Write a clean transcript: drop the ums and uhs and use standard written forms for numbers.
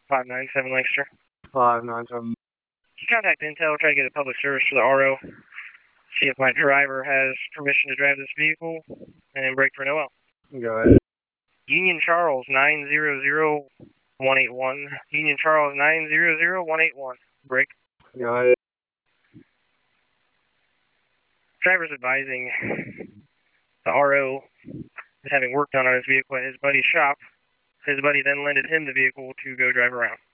597 Lancaster. 597. Contact Intel, try to get a public service for the RO. See if my driver has permission to drive this vehicle, and break for Noel. Go ahead. Union Charles 900-181. Union Charles 900-181. Break. Go ahead. Driver's advising the RO is having work done on his vehicle at his buddy's shop. His buddy then lended him the vehicle to go drive around.